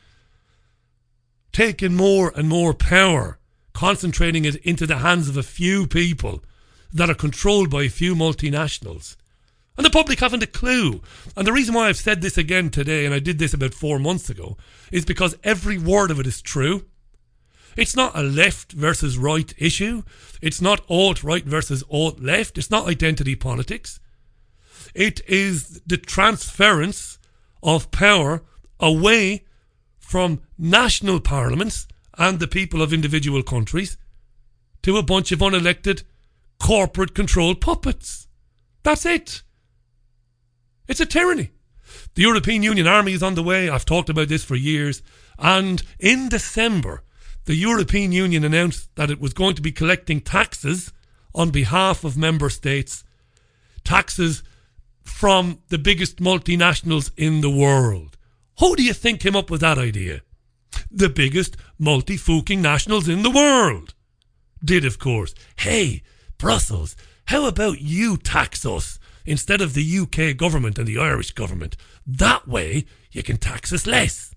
Taking more and more power, concentrating it into the hands of a few people that are controlled by a few multinationals. And the public haven't a clue. And the reason why I've said this again today, and I did this about four months ago, is because every word of it is true. It's not a left versus right issue. It's not alt-right versus alt-left. It's not identity politics. It is the transference of power away from national parliaments and the people of individual countries to a bunch of unelected corporate-controlled puppets. That's it. It's a tyranny. The European Union army is on the way. I've talked about this for years. And in December, the European Union announced that it was going to be collecting taxes on behalf of member states. Taxes from the biggest multinationals in the world. Who do you think came up with that idea? The biggest multi-fucking nationals in the world did, of course. Hey, Brussels, how about you tax us instead of the U K government and the Irish government? That way you can tax us less.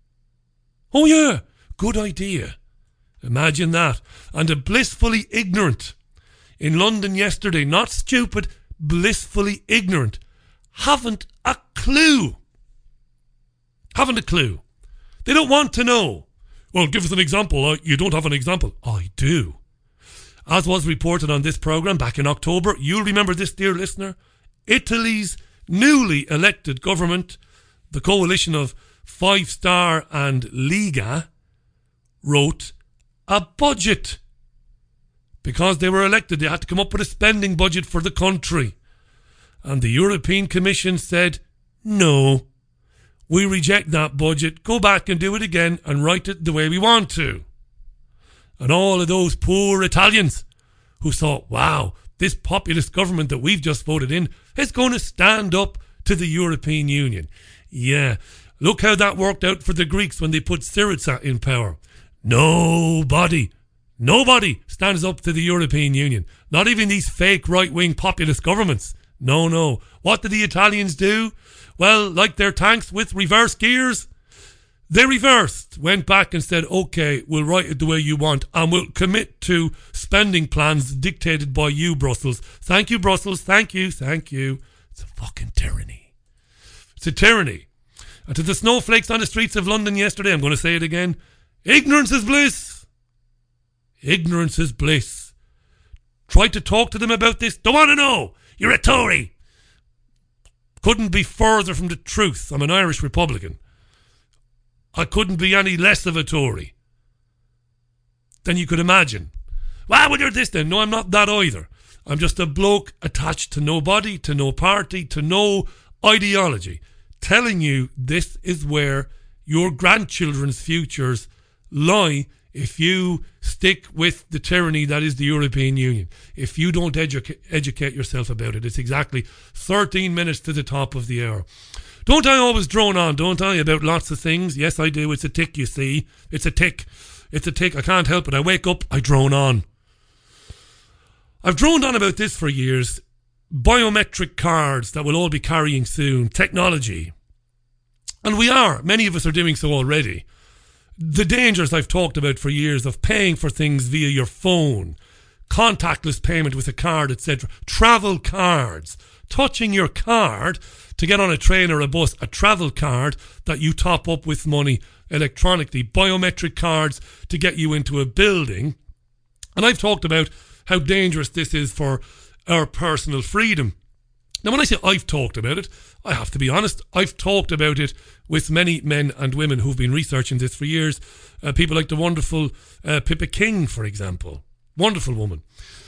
Oh yeah, good idea. Imagine that. And a blissfully ignorant in London yesterday, not stupid, blissfully ignorant, haven't a clue. Haven't a clue. They don't want to know. Well, give us an example. Uh, you don't have an example. I do. As was reported on this programme back in October, you'll remember this, dear listener, Italy's newly elected government, the coalition of Five Star and Lega, wrote a budget. Because they were elected, they had to come up with a spending budget for the country. And the European Commission said, no, we reject that budget, go back and do it again and write it the way we want to. And all of those poor Italians who thought, wow, this populist government that we've just voted in is going to stand up to the European Union. Yeah, look how that worked out for the Greeks when they put Syriza in power. Nobody, nobody stands up to the European Union. Not even these fake right-wing populist governments. No, no. What did the Italians do? Well, like their tanks with reverse gears, they reversed, went back and said, okay, we'll write it the way you want and we'll commit to spending plans dictated by you, Brussels. Thank you, Brussels. Thank you. Thank you. It's a fucking tyranny. It's a tyranny. And to the snowflakes on the streets of London yesterday, I'm going to say it again, ignorance is bliss. Ignorance is bliss. Tried to talk to them about this. Don't want to know. You're a Tory. Couldn't be further from the truth. I'm an Irish Republican. I couldn't be any less of a Tory than you could imagine. Why would you're this then? No, I'm not that either. I'm just a bloke attached to nobody, to no party, to no ideology, telling you this is where your grandchildren's futures lie if you stick with the tyranny that is the European Union, if you don't edu- educate yourself about it. It's exactly thirteen minutes to the top of the hour. Don't I always drone on, don't I, about lots of things? Yes, I do. It's a tick, you see. It's a tick. It's a tick. I can't help it. I wake up, I drone on. I've droned on about this for years. Biometric cards that we'll all be carrying soon. Technology. And we are. Many of us are doing so already. The dangers I've talked about for years of paying for things via your phone, contactless payment with a card, et cetera. Travel cards. Touching your card to get on a train or a bus, a travel card that you top up with money electronically, biometric cards to get you into a building. And I've talked about how dangerous this is for our personal freedom. Now, when I say I've talked about it, I have to be honest, I've talked about it with many men and women who've been researching this for years. Uh, people like the wonderful uh, Pippa King, for example. Wonderful woman.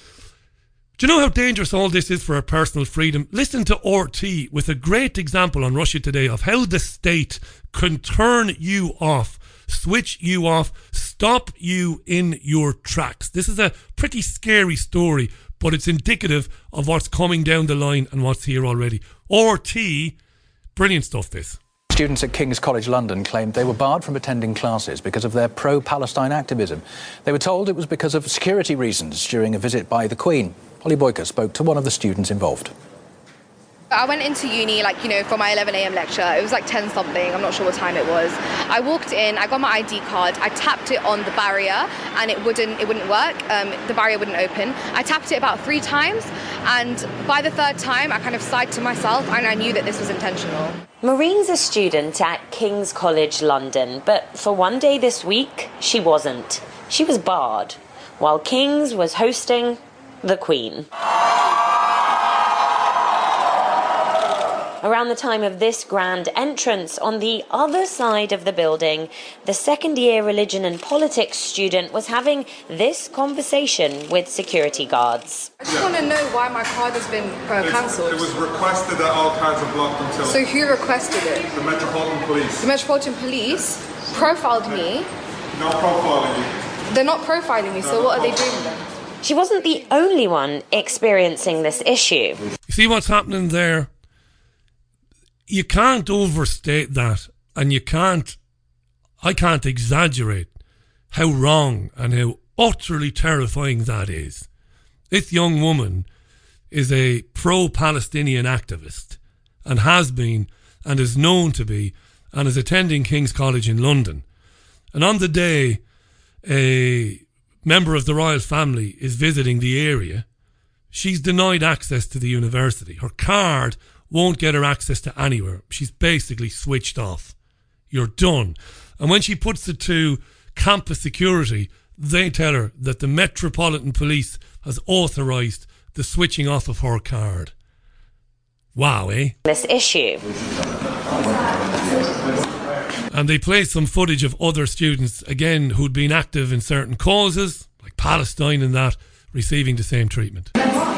Do you know how dangerous all this is for our personal freedom? Listen to R T with a great example on Russia Today of how the state can turn you off, switch you off, stop you in your tracks. This is a pretty scary story, but it's indicative of what's coming down the line and what's here already. R T, brilliant stuff this. Students at King's College London claimed they were barred from attending classes because of their pro-Palestine activism. They were told it was because of security reasons during a visit by the Queen. Holly Boyker spoke to one of the students involved. I went into uni, like, you know, for my eleven a.m. lecture. It was like ten something. I'm not sure what time it was. I walked in, I got my I D card, I tapped it on the barrier and it wouldn't it wouldn't work. Um, the barrier wouldn't open. I tapped it about three times and by the third time I kind of sighed to myself and I knew that this was intentional. Maureen's a student at King's College London, but for one day this week, she wasn't. She was barred, while King's was hosting the Queen. Around the time of this grand entrance, on the other side of the building, the second-year religion and politics student was having this conversation with security guards. I just want to know why my card has been uh, cancelled. It was requested that all cards are blocked until... So who requested it? The Metropolitan Police. The Metropolitan Police profiled me. Not profiling you. They're not profiling me, so what are they doing then? She wasn't the only one experiencing this issue. You see what's happening there? You can't overstate that, and you can't, I can't exaggerate how wrong and how utterly terrifying that is. This young woman is a pro-Palestinian activist and has been and is known to be and is attending King's College in London. And on the day a member of the royal family is visiting the area, she's denied access to the university. Her card won't get her access to anywhere. She's basically switched off. You're done. And when she puts it to campus security, they tell her that the Metropolitan Police has authorised the switching off of her card. Wow, eh? This issue. And they play some footage of other students, again, who'd been active in certain causes, like Palestine and that, receiving the same treatment.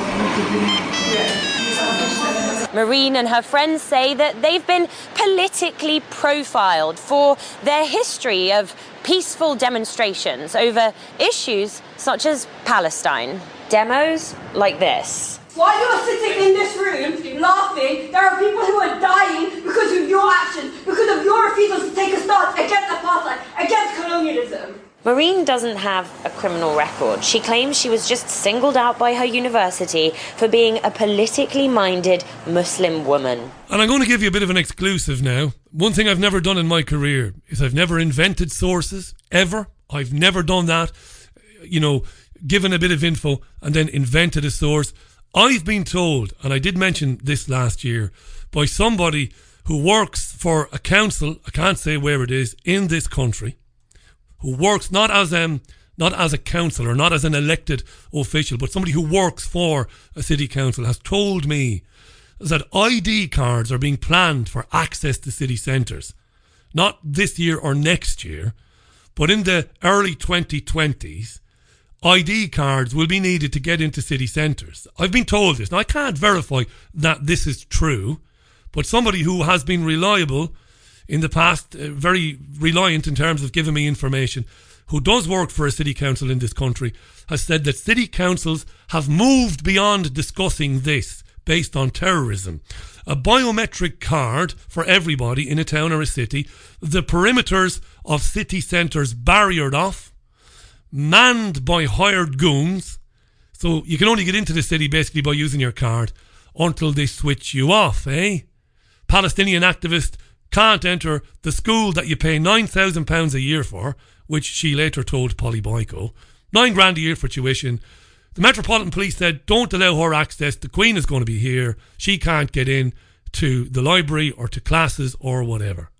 Maureen and her friends say that they've been politically profiled for their history of peaceful demonstrations over issues such as Palestine. Demos like this. While you're sitting in this room laughing, there are people who are dying because of your actions, because of your refusal to take a stance against apartheid, against colonialism. Maureen doesn't have a criminal record. She claims she was just singled out by her university for being a politically minded Muslim woman. And I'm going to give you a bit of an exclusive now. One thing I've never done in my career is I've never invented sources, ever. I've never done that. You know, given a bit of info and then invented a source. I've been told, and I did mention this last year, by somebody who works for a council, I can't say where it is, in this country, who works not as um not as a councillor, not as an elected official, but somebody who works for a city council, has told me that I D cards are being planned for access to city centres. Not this year or next year, but in the early twenty twenties, I D cards will be needed to get into city centres. I've been told this. Now, I can't verify that this is true, but somebody who has been reliable in the past, uh, very reliant in terms of giving me information, who does work for a city council in this country, has said that city councils have moved beyond discussing this based on terrorism. A biometric card for everybody in a town or a city, the perimeters of city centres barriered off, manned by hired goons, so you can only get into the city basically by using your card until they switch you off, eh? Palestinian activist can't enter the school that you pay nine thousand pounds a year for, which she later told Polly Boyko. Nine grand a year for tuition. The Metropolitan Police said, don't allow her access. The Queen is going to be here. She can't get in to the library or to classes or whatever.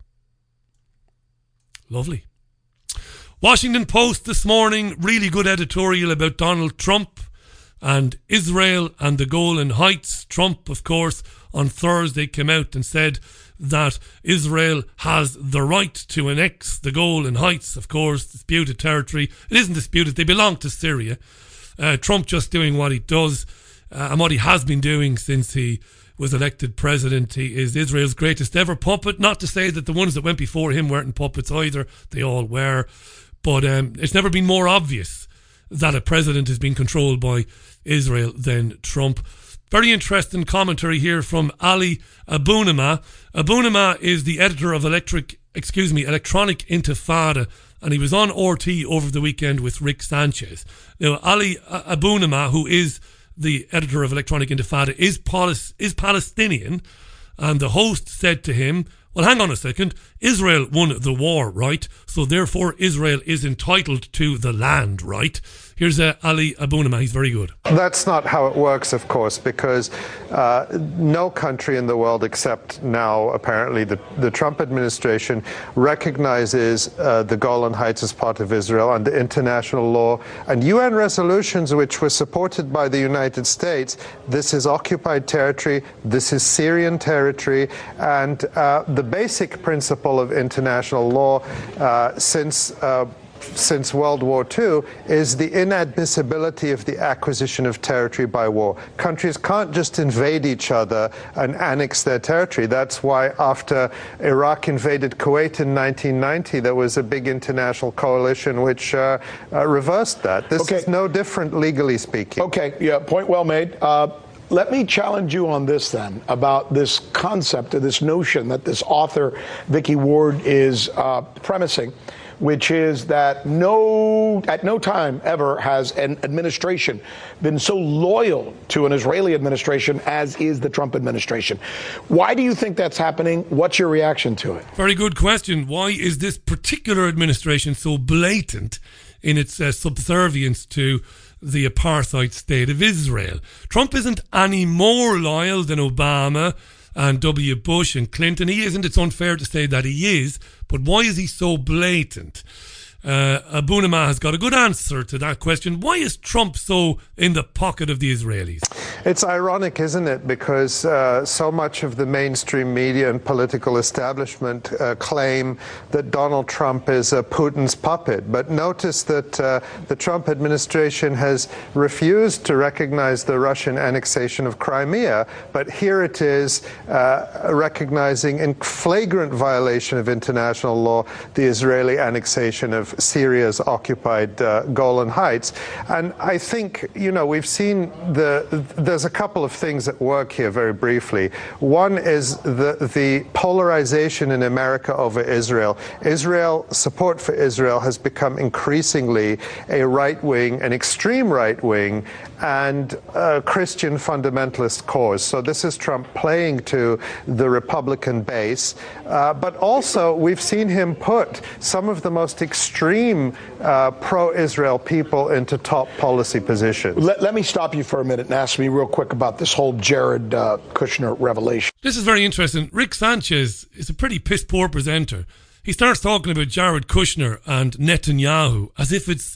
Lovely. Washington Post this morning, really good editorial about Donald Trump and Israel and the Golan Heights. Trump, of course, on Thursday came out and said that Israel has the right to annex the Golan Heights, of course, disputed territory. It isn't disputed, they belong to Syria. Uh, Trump just doing what he does uh, and what he has been doing since he was elected president. He is Israel's greatest ever puppet. Not to say that the ones that went before him weren't puppets either. They all were. But um, it's never been more obvious that a president is being controlled by Israel than Trump. Very interesting commentary here from Ali Abunimah. Abunimah is the editor of Electric, excuse me, Electronic Intifada, and he was on R T over the weekend with Rick Sanchez. Now, Ali Abunimah, who is the editor of Electronic Intifada, is, Palis- is Palestinian, and the host said to him, well, hang on a second, Israel won the war, right? So therefore Israel is entitled to the land, right? Here's uh, Ali Abunimah. He's very good. That's not how it works, of course, because uh, no country in the world except now, apparently, the, the Trump administration recognizes uh, the Golan Heights as part of Israel under international law and U N resolutions which were supported by the United States. This is occupied territory. This is Syrian territory. And uh, the basic principle of international law uh, since uh, since World War Two is the inadmissibility of the acquisition of territory by war. Countries can't just invade each other and annex their territory. That's why after Iraq invaded Kuwait in nineteen ninety, there was a big international coalition which uh, uh, reversed that. This okay. is no different legally speaking. Okay, yeah, point well made. Uh, Let me challenge you on this then, about this concept or this notion that this author, Vicky Ward, is uh, premising, which is that no, at no time ever has an administration been so loyal to an Israeli administration as is the Trump administration. Why do you think that's happening? What's your reaction to it? Very good question. Why is this particular administration so blatant in its uh, subservience to the apartheid state of Israel? Trump isn't any more loyal than Obama and W. Bush and Clinton. He isn't. It's unfair to say that he is. But why is he so blatant? Uh, Abunimah has got a good answer to that question. Why is Trump so in the pocket of the Israelis? It's ironic, isn't it? Because uh, so much of the mainstream media and political establishment uh, claim that Donald Trump is uh, Putin's puppet. But notice that uh, the Trump administration has refused to recognize the Russian annexation of Crimea. But here it is uh, recognizing in flagrant violation of international law the Israeli annexation of Syria's occupied uh, Golan Heights. And I think, you know, we've seen the, there's a couple of things at work here very briefly. One is the, the polarization in America over Israel. Israel, support for Israel has become increasingly a right-wing, an extreme right-wing, and a Christian fundamentalist cause. So this is Trump playing to the Republican base. Uh, but also, we've seen him put some of the most extreme extreme uh, pro-Israel people into top policy positions. Let, let me stop you for a minute and ask me real quick about this whole Jared uh, Kushner revelation. This is very interesting. Rick Sanchez is a pretty piss-poor presenter. He starts talking about Jared Kushner and Netanyahu as if it's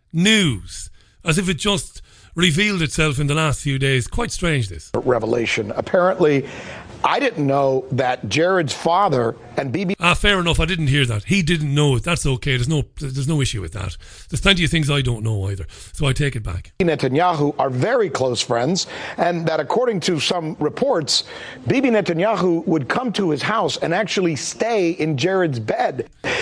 news, as if it just revealed itself in the last few days. Quite strange, this. Revelation. Apparently, I didn't know that Jared's father and Bibi... Ah, fair enough. I didn't hear that. He didn't know it. That's okay. There's no there's no issue with that. There's plenty of things I don't know either. So I take it back. Netanyahu are very close friends, and that according to some reports, Bibi Netanyahu would come to his house and actually stay in Jared's bed.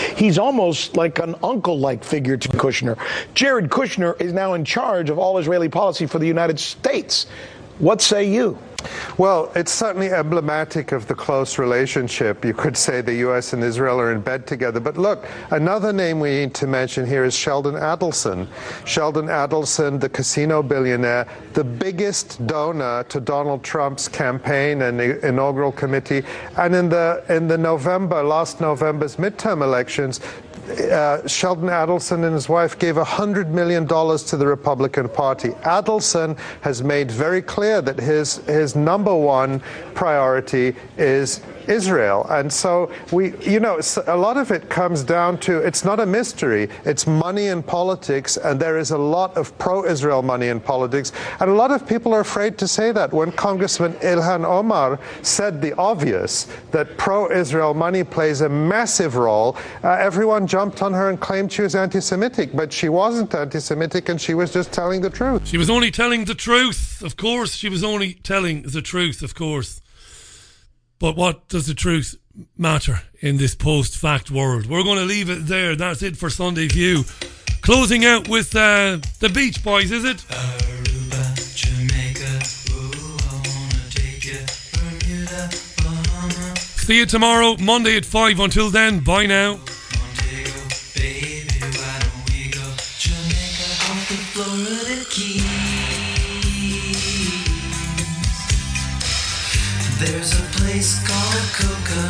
He's almost like an uncle-like figure to Kushner. Jared Kushner is now in charge of all Israeli policy for the United States. What say you? Well, it's certainly emblematic of the close relationship. You could say the U S and Israel are in bed together. But look, another name we need to mention here is Sheldon Adelson. Sheldon Adelson, the casino billionaire, the biggest donor to Donald Trump's campaign and the inaugural committee. And in the in the November, last November's midterm elections, Uh, Sheldon Adelson and his wife gave one hundred million dollars to the Republican Party. Adelson has made very clear that his his number one priority is Israel. And so we, you know, a lot of it comes down to, it's not a mystery, it's money in politics, and there is a lot of pro-Israel money in politics. And a lot of people are afraid to say that. When Congressman Ilhan Omar said the obvious, that pro-Israel money plays a massive role, uh, everyone jumped on her and claimed she was anti-Semitic, but she wasn't anti-Semitic, and she was just telling the truth. She was only telling the truth, of course. She was only telling the truth, of course. But what does the truth matter in this post-fact world? We're going to leave it there. That's it for Sunday View. Closing out with uh, the Beach Boys, is it? Aruba, Jamaica, ooh, I wanna take you, Bermuda, Bahama. See you tomorrow, Monday at five. Until then, bye now. Montego, baby, why don't we go Jamaica off the Florida Keys? There's a place called Coconut